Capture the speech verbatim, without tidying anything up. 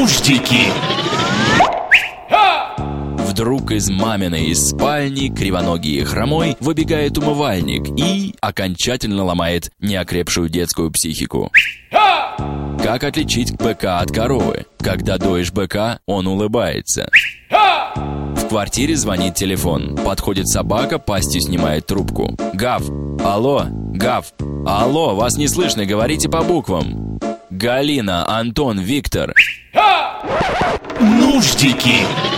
Нуждики. Вдруг из маминой из спальни кривоногий и хромой выбегает умывальник и окончательно ломает неокрепшую детскую психику. Как отличить быка от коровы? Когда доишь быка, он улыбается. В квартире звонит телефон. Подходит собака, пастью снимает трубку. Гав! Алло! Гав! Алло, вас не слышно, говорите по буквам. Галина, Антон, Виктор. Нуждики.